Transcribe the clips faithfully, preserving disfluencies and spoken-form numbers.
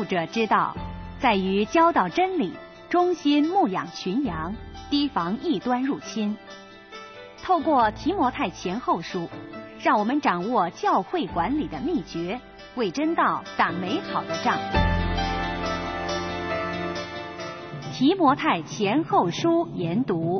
者之道，在于教导真理，忠心牧养群羊，提防异端入侵。透过提摩太前后书，让我们掌握教会管理的秘诀，为真道打美好的仗。提摩太前后书研读。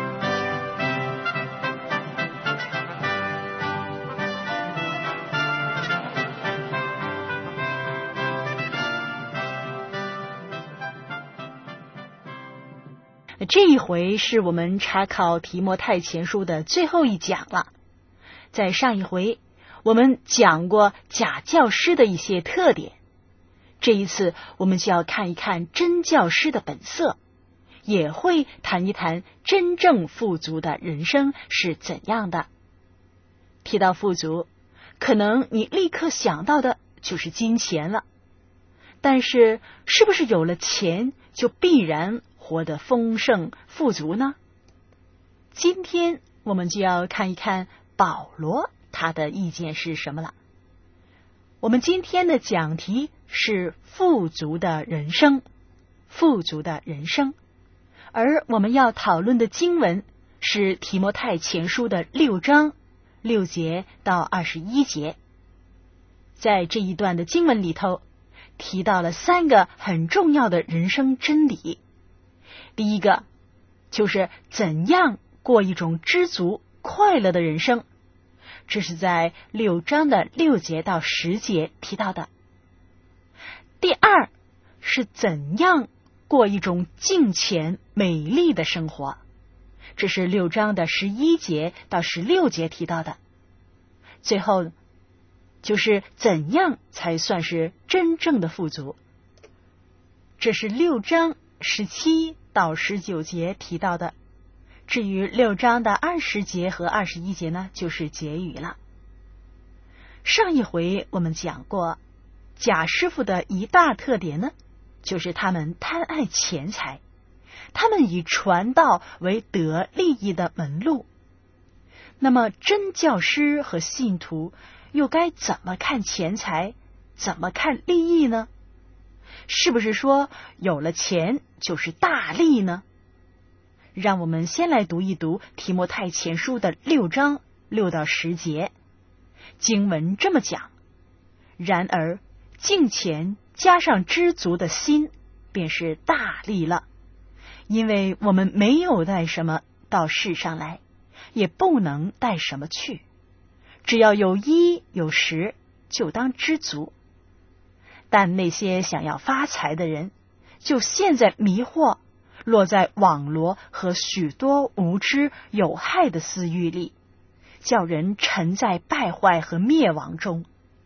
这一回是我们查考提摩太前书的最后一讲了。在上一回我们讲过假教师的一些特点，这一次我们就要看一看真教师的本色，也会谈一谈真正富足的人生是怎样的。提到富足，可能你立刻想到的就是金钱了，但是是不是有了钱就必然活得丰盛富足呢？今天我们就要看一看保罗他的意见是什么了。我们今天的讲题是富足的人生，富足的人生，而我们要讨论的经文是提摩太前书的六章六节到二十一节。在这一段的经文里头，提到了三个很重要的人生真理。第一个就是怎样过一种知足快乐的人生，这是在六章的六节到十节提到的。第二是怎样过一种敬虔美丽的生活，这是六章的十一节到十六节提到的。最后就是怎样才算是真正的富足，这是六章十七到十九节提到的。至于六章的二十节和二十一节呢，就是结语了。上一回我们讲过，假师傅的一大特点呢，就是他们贪爱钱财，他们以传道为得利益的门路。那么真教师和信徒又该怎么看钱财，怎么看利益呢？是不是说有了钱就是大利呢？让我们先来读一读提摩太前书的六章六到十节。经文这么讲：然而敬虔加上知足的心，便是大利了。因为我们没有带什么到世上来，也不能带什么去，只要有衣有食，就当知足。但那些想要发财的人，就陷在迷惑，落在网罗和许多无知有害的私欲里，叫人沉在败坏和灭亡中。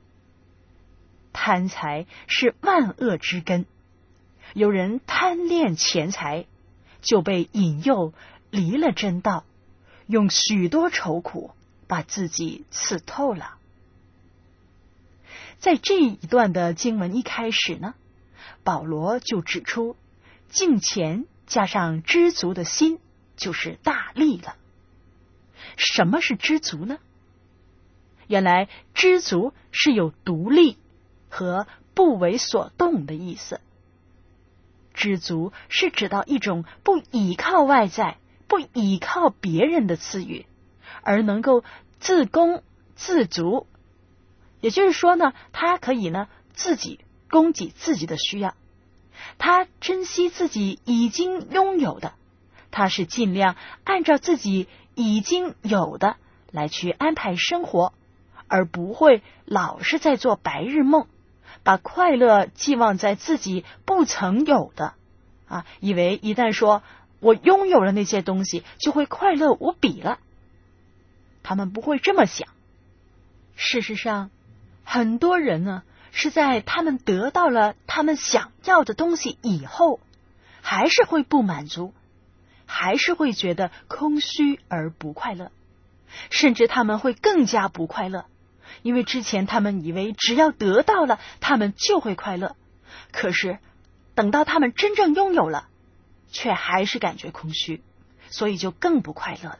贪财是万恶之根，有人贪恋钱财，就被引诱离了真道，用许多愁苦把自己刺透了。在这一段的经文一开始呢，保罗就指出，敬虔加上知足的心就是大利了。什么是知足呢？原来知足是有独立和不为所动的意思。知足是指到一种不倚靠外在，不倚靠别人的赐予，而能够自供自足。也就是说呢，他可以呢自己供给自己的需要，他珍惜自己已经拥有的，他是尽量按照自己已经有的来去安排生活，而不会老是在做白日梦，把快乐寄望在自己不曾有的啊，以为一旦说我拥有了那些东西就会快乐无比了。他们不会这么想。事实上，很多人呢是在他们得到了他们想要的东西以后，还是会不满足，还是会觉得空虚而不快乐，甚至他们会更加不快乐，因为之前他们以为只要得到了他们就会快乐，可是等到他们真正拥有了，却还是感觉空虚，所以就更不快乐了。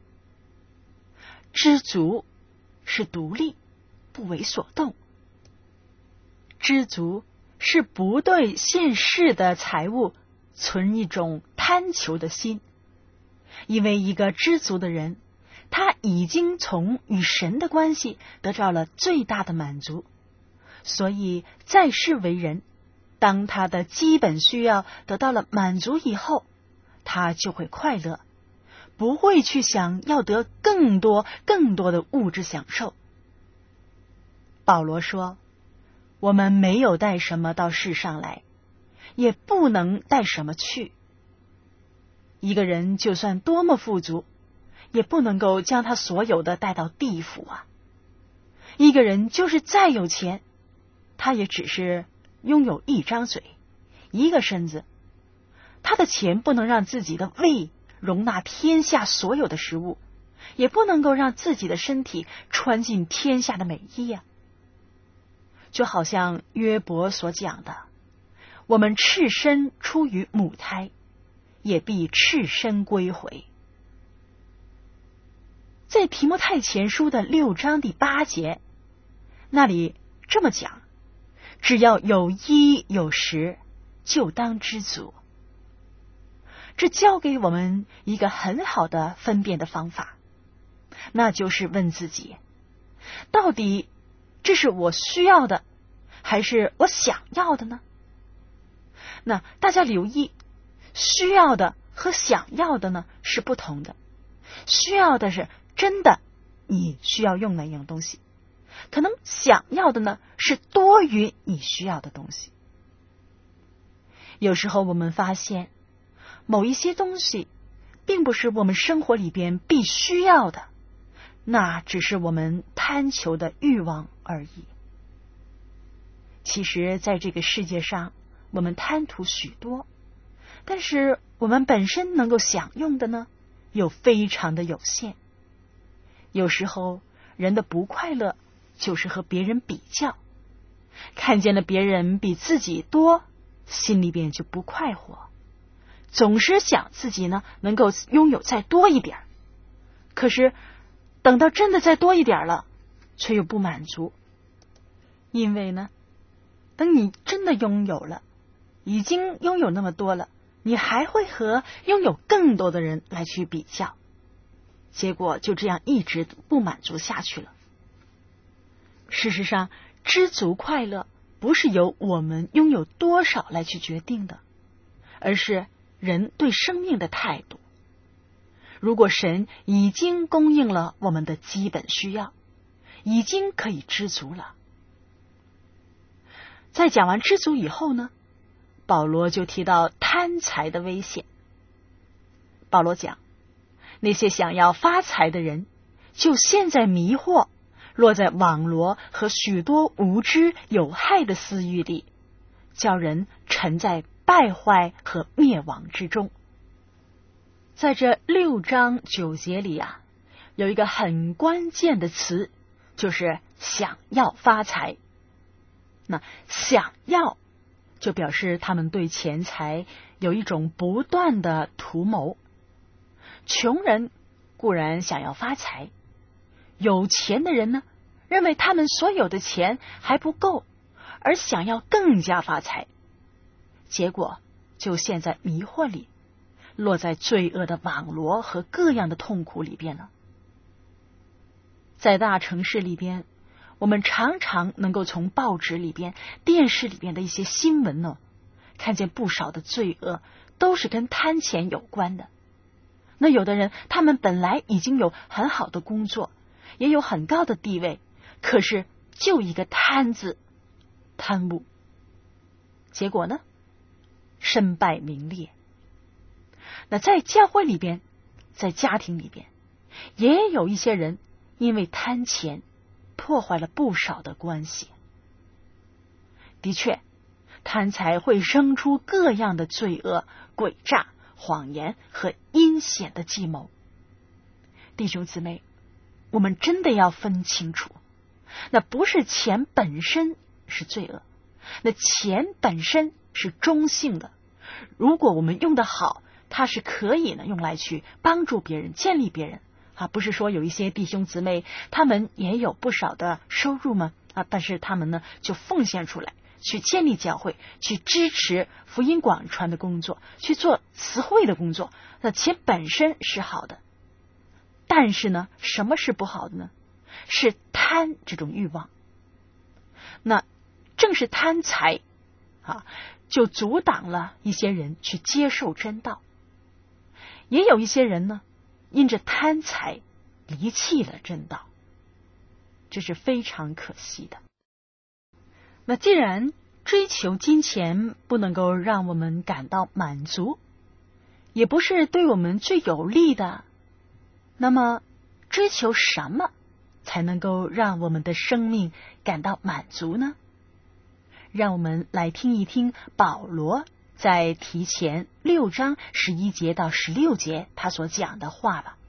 知足是独立，不为所动。知足是不对现世的财物存一种贪求的心。因为一个知足的人，他已经从与神的关系得到了最大的满足，所以在世为人，当他的基本需要得到了满足以后，他就会快乐，不会去想要得更多更多的物质享受。保罗说，我们没有带什么到世上来，也不能带什么去。一个人就算多么富足，也不能够将他所有的带到地府啊。一个人就是再有钱，他也只是拥有一张嘴，一个身子，他的钱不能让自己的胃容纳天下所有的食物，也不能够让自己的身体穿进天下的美衣啊。就好像约伯所讲的，我们赤身出于母胎，也必赤身归回。在提摩太前书的六章第八节，那里这么讲，只要有衣有食，就当知足。这教给我们一个很好的分辨的方法，那就是问自己，到底这是我需要的，还是我想要的呢？那大家留意，需要的和想要的呢是不同的。需要的是真的你需要用哪样东西，可能想要的呢是多于你需要的东西。有时候我们发现某一些东西并不是我们生活里边必须要的，那只是我们贪求的欲望而已。其实在这个世界上，我们贪图许多，但是我们本身能够享用的呢，又非常的有限。有时候人的不快乐就是和别人比较，看见了别人比自己多，心里边就不快活，总是想自己呢能够拥有再多一点，可是等到真的再多一点了，却又不满足。因为呢，等你真的拥有了，已经拥有那么多了，你还会和拥有更多的人来去比较，结果就这样一直不满足下去了。事实上，知足快乐不是由我们拥有多少来去决定的，而是人对生命的态度。如果神已经供应了我们的基本需要，已经可以知足了。在讲完知足以后呢，保罗就提到贪财的危险。保罗讲，那些想要发财的人，就陷在迷惑，落在网罗和许多无知有害的私欲里，叫人沉在败坏和灭亡之中。在这六章九节里啊，有一个很关键的词，就是想要发财。那想要就表示他们对钱财有一种不断的图谋。穷人固然想要发财，有钱的人呢，认为他们所有的钱还不够，而想要更加发财，结果就陷在迷惑里，落在罪恶的网罗和各样的痛苦里边了。在大城市里边，我们常常能够从报纸里边、电视里边的一些新闻呢，看见不少的罪恶都是跟贪钱有关的。那有的人，他们本来已经有很好的工作，也有很高的地位，可是就一个贪字，贪污，结果呢，身败名裂。那在教会里边，在家庭里边，也有一些人因为贪钱破坏了不少的关系。的确，贪财会生出各样的罪恶、诡诈、谎言和阴险的计谋。弟兄姊妹，我们真的要分清楚，那不是钱本身是罪恶，那钱本身是中性的。如果我们用得好，它是可以呢用来去帮助别人、建立别人啊。不是说有一些弟兄姊妹他们也有不少的收入吗？啊，但是他们呢就奉献出来， 去建立教会，去支持福音广传的工作，去做慈惠的工作，那钱本身是好的。但是呢，什么是不好的呢？是贪这种欲望。那正是贪财啊，就阻挡了一些人去接受真道。也有一些人呢，因着贪财离弃了真道，这是非常可惜的。那既然追求金钱不能够让我们感到满足，也不是对我们最有利的，那么追求什么才能够让我们的生命感到满足呢？让我们来听一听保罗在提前六章十一节到十六节他所讲的话吧。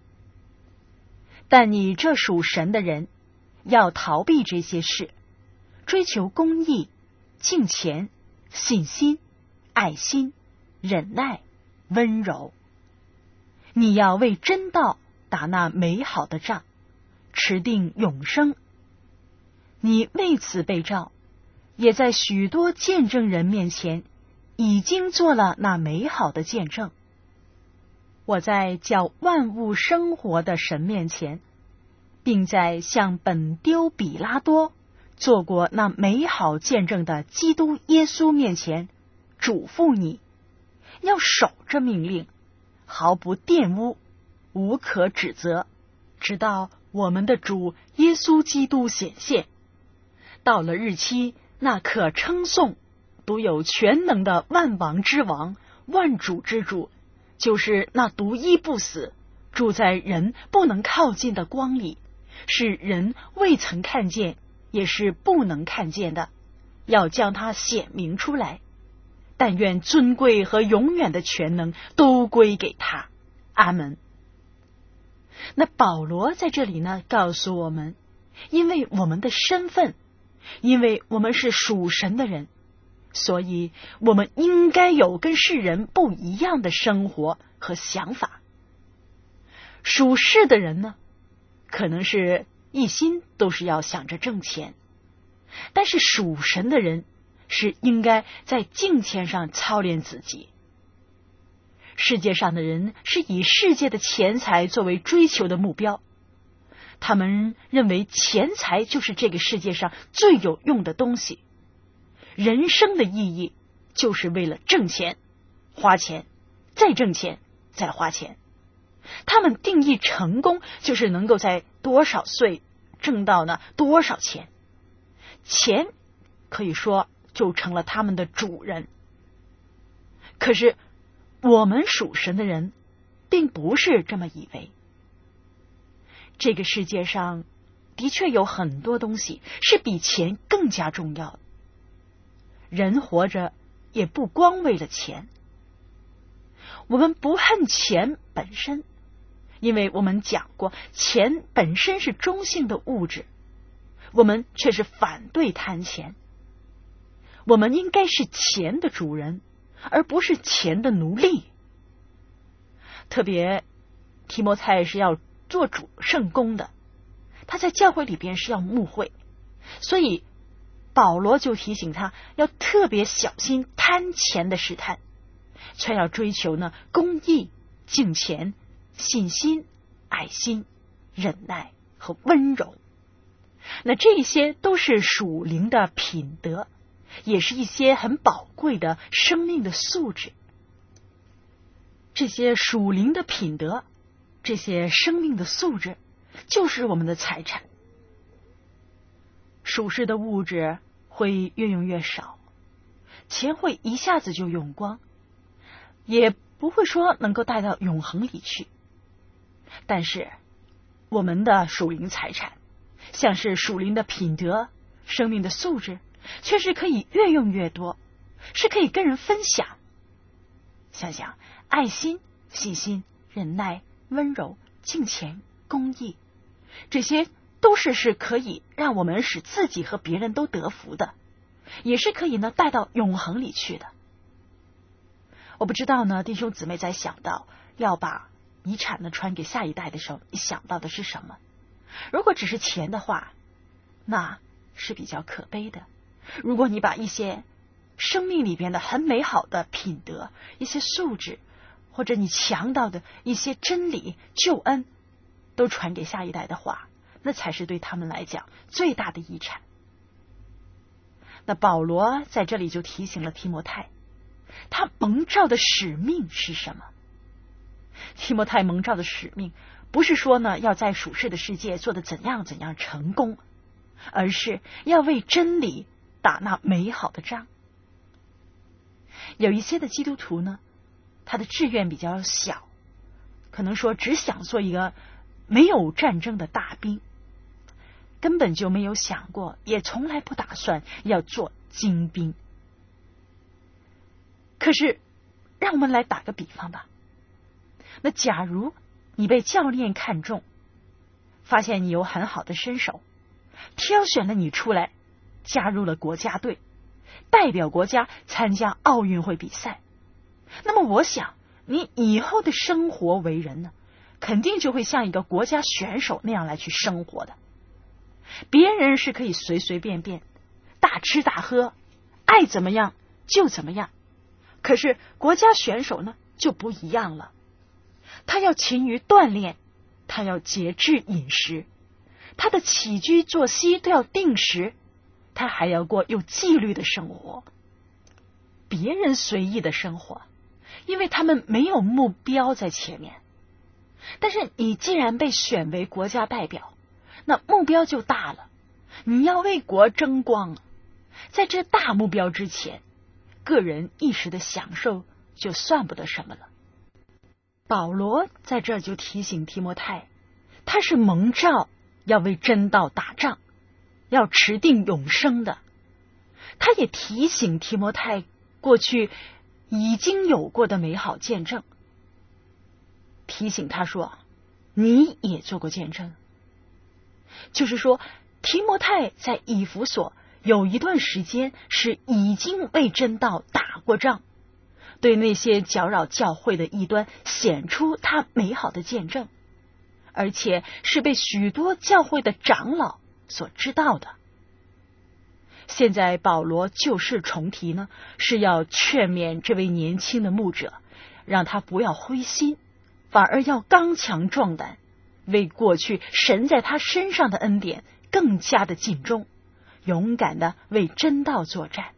但你这属神的人，要逃避这些事，追求公义、敬虔、信心、爱心、忍耐、温柔。你要为真道打那美好的仗，持定永生。你为此被召，也在许多见证人面前已经做了那美好的见证。我在叫万物生活的神面前，并在向本丢比拉多做过那美好见证的基督耶稣面前，嘱咐你要守着命令，毫不玷污，无可指责，直到我们的主耶稣基督显现。到了日期，那可称颂、独有全能的万王之王、万主之主，就是那独一不死、住在人不能靠近的光里，是人未曾看见，也是不能看见的，要将它显明出来。但愿尊贵和永远的全能都归给他。阿门。那保罗在这里呢，告诉我们，因为我们的身份，因为我们是属神的人，所以我们应该有跟世人不一样的生活和想法。属世的人呢，可能是一心都是要想着挣钱，但是属神的人是应该在敬虔上操练自己。世界上的人是以世界的钱财作为追求的目标，他们认为钱财就是这个世界上最有用的东西，人生的意义就是为了挣钱、花钱，再挣钱，再花钱。他们定义成功就是能够在多少岁挣到呢多少钱，钱可以说就成了他们的主人。可是我们属神的人并不是这么以为。这个世界上的确有很多东西是比钱更加重要的，人活着也不光为了钱。我们不恨钱本身，因为我们讲过，钱本身是中性的物质，我们却是反对贪钱。我们应该是钱的主人，而不是钱的奴隶。特别提摩太是要做主圣工的，他在教会里边是要牧会，所以保罗就提醒他要特别小心贪钱的试探，却要追求呢公义、敬虔、信心、爱心、忍耐和温柔。那这些都是属灵的品德，也是一些很宝贵的生命的素质。这些属灵的品德，这些生命的素质，就是我们的财产。属世的物质会越用越少，钱会一下子就用光，也不会说能够带到永恒里去。但是我们的属灵财产，像是属灵的品德、生命的素质，却是可以越用越多，是可以跟人分享。想想爱心、信心、忍耐、温柔、敬虔、公义，这些都是是可以让我们使自己和别人都得福的，也是可以呢带到永恒里去的。我不知道呢，弟兄姊妹在想到要把遗产呢传给下一代的时候，你想到的是什么？如果只是钱的话，那是比较可悲的。 如果你把一些生命里边的很美好的品德、一些素质，或者你强调的一些真理、救恩，都传给下一代的话，那才是对他们来讲最大的遗产。那保罗在这里就提醒了提摩太，他蒙召的使命是什么？提摩太蒙召的使命不是说呢要在属世的世界做得怎样怎样成功，而是要为真理打那美好的仗。有一些的基督徒呢，他的志愿比较小，可能说只想做一个没有战争的大兵，根本就没有想过，也从来不打算要做精兵。可是让我们来打个比方吧，那假如你被教练看中，发现你有很好的身手，挑选了你出来，加入了国家队，代表国家参加奥运会比赛，那么我想你以后的生活为人呢，肯定就会像一个国家选手那样来去生活的。别人是可以随随便便大吃大喝，爱怎么样就怎么样，可是国家选手呢就不一样了，他要勤于锻炼，他要节制饮食，他的起居作息都要定时，他还要过有纪律的生活。别人随意的生活，因为他们没有目标在前面。但是你既然被选为国家代表，那目标就大了，你要为国争光。在这大目标之前，个人一时的享受就算不得什么了。保罗在这就提醒提摩太，他是蒙召要为真道打仗，要持定永生的。他也提醒提摩太过去已经有过的美好见证，提醒他说你也做过见证。就是说提摩太在以弗所有一段时间是已经为真道打过仗，对那些搅扰教会的异端显出他美好的见证，而且是被许多教会的长老所知道的。现在保罗旧事重提呢，是要劝勉这位年轻的牧者，让他不要灰心，反而要刚强壮胆，为过去神在他身上的恩典更加的尽忠，勇敢的为真道作战。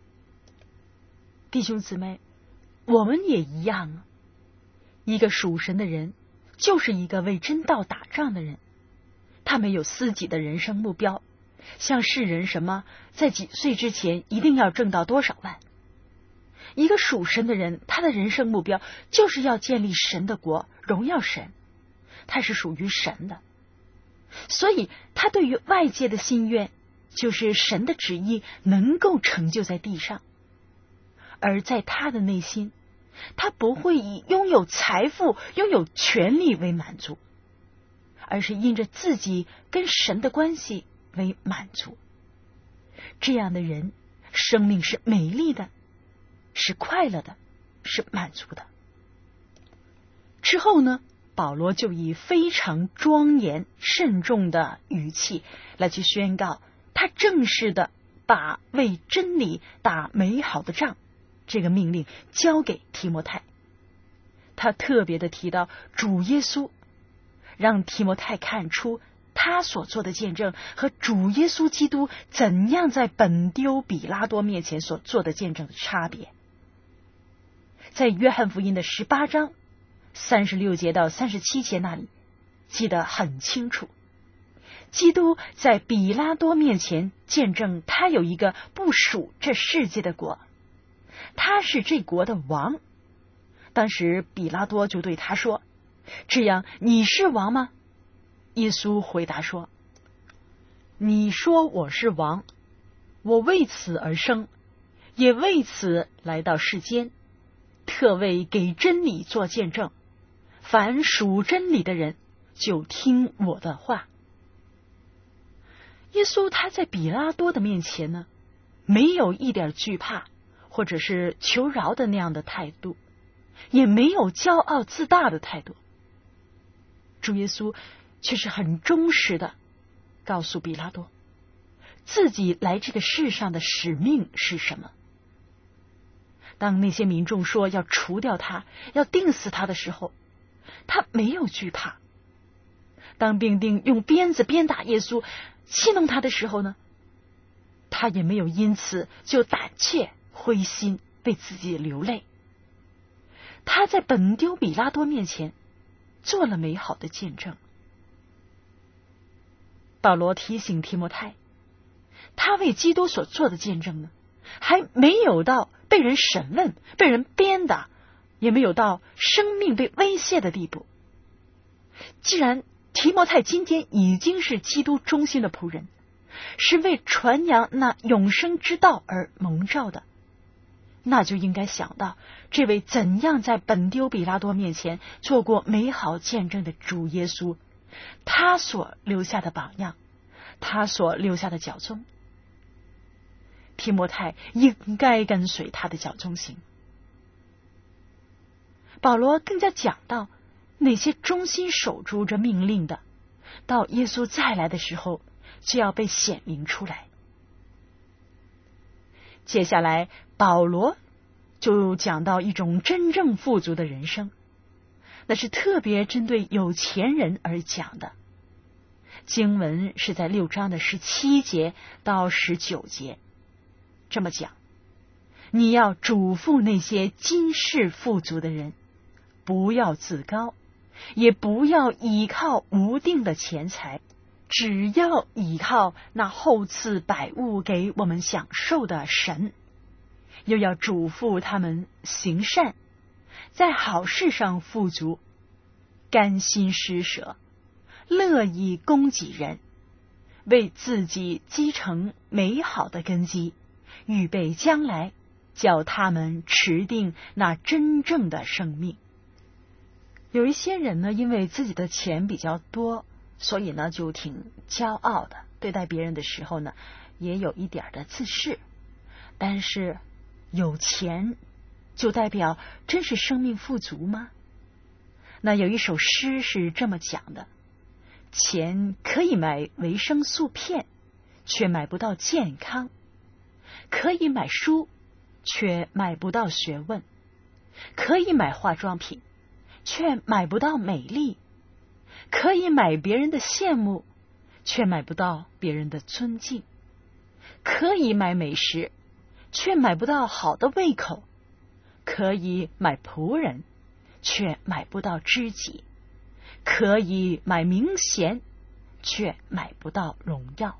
弟兄姊妹，我们也一样啊。一个属神的人就是一个为真道打仗的人，他没有自己的人生目标，像世人什么在几岁之前一定要挣到多少万。一个属神的人，他的人生目标就是要建立神的国，荣耀神，他是属于神的。所以他对于外界的心愿，就是神的旨意能够成就在地上。而在他的内心，他不会以拥有财富、拥有权力为满足，而是因着自己跟神的关系为满足。这样的人，生命是美丽的，是快乐的，是满足的。之后呢，保罗就以非常庄严慎重的语气来去宣告，他正式的把为真理打美好的仗这个命令交给提摩太。他特别的提到主耶稣，让提摩太看出他所做的见证和主耶稣基督怎样在本丢比拉多面前所做的见证的差别。在约翰福音的十八章三十六节到三十七节那里记得很清楚，基督在比拉多面前见证他有一个不属这世界的国，他是这国的王。当时比拉多就对他说，这样你是王吗？耶稣回答说，你说我是王，我为此而生，也为此来到世间，特为给真理做见证，凡属真理的人就听我的话。耶稣他在比拉多的面前呢，没有一点惧怕或者是求饶的那样的态度，也没有骄傲自大的态度。主耶稣却是很忠实的告诉比拉多， 自己来这个世上的使命是什么。当那些民众说要除掉他，要钉死他的时候，他没有惧怕。当兵丁用鞭子鞭打耶稣，戏弄他的时候呢，他也没有因此就胆怯灰心，为自己流泪。他在本丢比拉多面前做了美好的见证。保罗提醒提摩太，他为基督所做的见证呢，还没有到被人审问、被人鞭打，也没有到生命被威胁的地步。既然提摩太今天已经是基督忠心的仆人，是为传扬那永生之道而蒙召的，那就应该想到这位怎样在本丢比拉多面前做过美好见证的主耶稣，他所留下的榜样，他所留下的脚踪。提摩太应该跟随他的脚踪行。保罗更加讲到那些忠心守住这命令的，到耶稣再来的时候就要被显明出来。接下来保罗就讲到一种真正富足的人生，那是特别针对有钱人而讲的。经文是在六章的十七节到十九节，这么讲：你要嘱咐那些今世富足的人，不要自高，也不要倚靠无定的钱财，只要倚靠那厚赐百物给我们享受的神。又要嘱咐他们行善，在好事上富足，甘心施舍，乐意供给人，为自己积成美好的根基，预备将来叫他们持定那真正的生命。有一些人呢，因为自己的钱比较多，所以呢就挺骄傲的，对待别人的时候呢也有一点的自恃。但是有钱就代表真是生命富足吗？那有一首诗是这么讲的：钱可以买维生素片，却买不到健康；可以买书，却买不到学问；可以买化妆品，却买不到美丽；可以买别人的羡慕，却买不到别人的尊敬；可以买美食，却买不到好的胃口；可以买仆人，却买不到知己；可以买名衔，却买不到荣耀。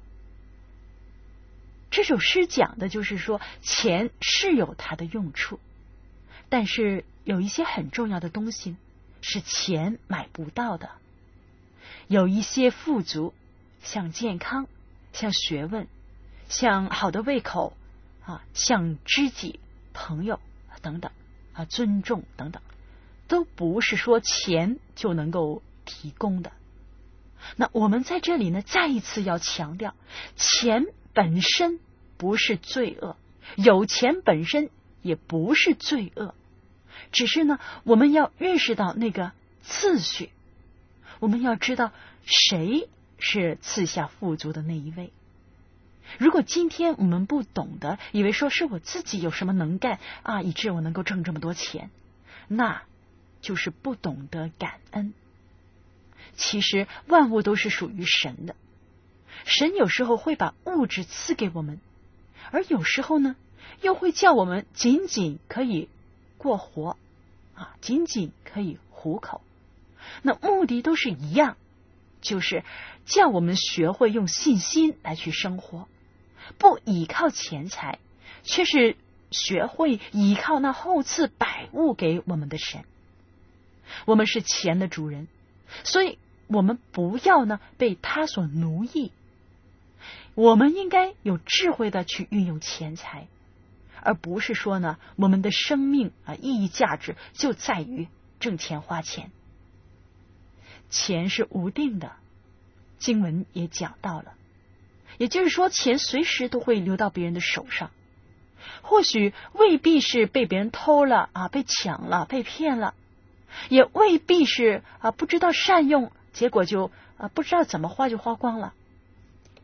这首诗讲的就是说，钱是有它的用处，但是有一些很重要的东西是钱买不到的。有一些富足，像健康，像学问，像好的胃口啊，像知己朋友等等啊，尊重等等，都不是说钱就能够提供的。那我们在这里呢，再一次要强调，钱本身不是罪恶，有钱本身也不是罪恶，只是呢，我们要认识到那个次序，我们要知道谁是赐下富足的那一位。如果今天我们不懂得，以为说是我自己有什么能干啊，以致我能够挣这么多钱，那就是不懂得感恩。其实万物都是属于神的，神有时候会把物质赐给我们，而有时候呢，又会叫我们仅仅可以过活啊，仅仅可以糊口。那目的都是一样，就是叫我们学会用信心来去生活，不依靠钱财，却是学会依靠那厚赐百物给我们的神。我们是钱的主人，所以我们不要呢被他所奴役。我们应该有智慧的去运用钱财，而不是说呢我们的生命啊意义价值就在于挣钱花钱。钱是无定的，经文也讲到了，也就是说钱随时都会流到别人的手上，或许未必是被别人偷了啊，被抢了，被骗了，也未必是啊不知道善用，结果就啊不知道怎么花就花光了。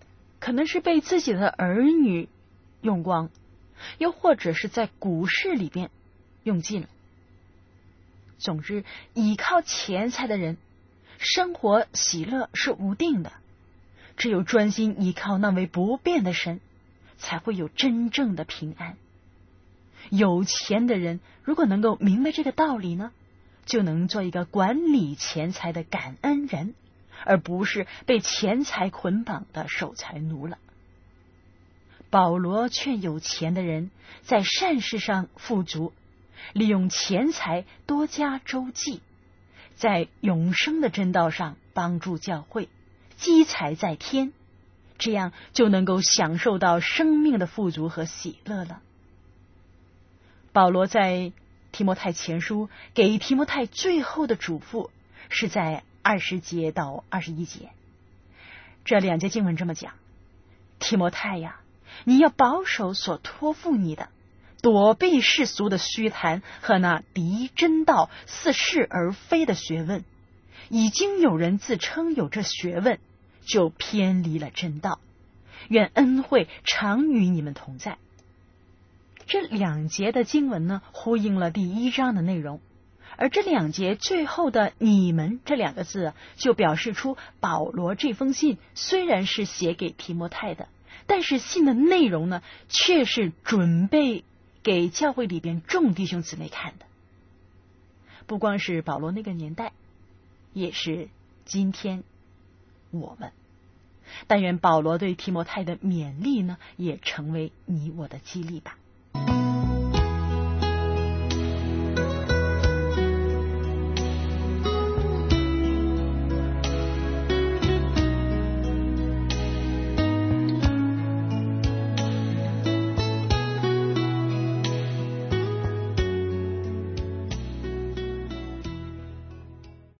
可能是被自己的儿女用光，又或者是在股市里边用尽了。总之，依靠钱财的人，生活喜乐是无定的。只有专心依靠那位不变的神，才会有真正的平安。有钱的人如果能够明白这个道理呢，就能做一个管理钱财的感恩人，而不是被钱财捆绑的守财奴了。保罗劝有钱的人在善事上富足，利用钱财多加周济，在永生的真道上帮助教会，积财在天，这样就能够享受到生命的富足和喜乐了。保罗在提摩太前书给提摩太最后的嘱咐是在二十节到二十一节，这两节经文这么讲：提摩太呀，你要保守所托付你的，躲避世俗的虚谈和那敌真道似是而非的学问。已经有人自称有这学问，就偏离了真道。愿恩惠常与你们同在。这两节的经文呢，呼应了第一章的内容，而这两节最后的你们这两个字，就表示出保罗这封信虽然是写给提摩太的，但是信的内容呢，却是准备给教会里边众弟兄姊妹看的。不光是保罗那个年代，也是今天我们。但愿保罗对提摩太的勉励呢，也成为你我的激励吧。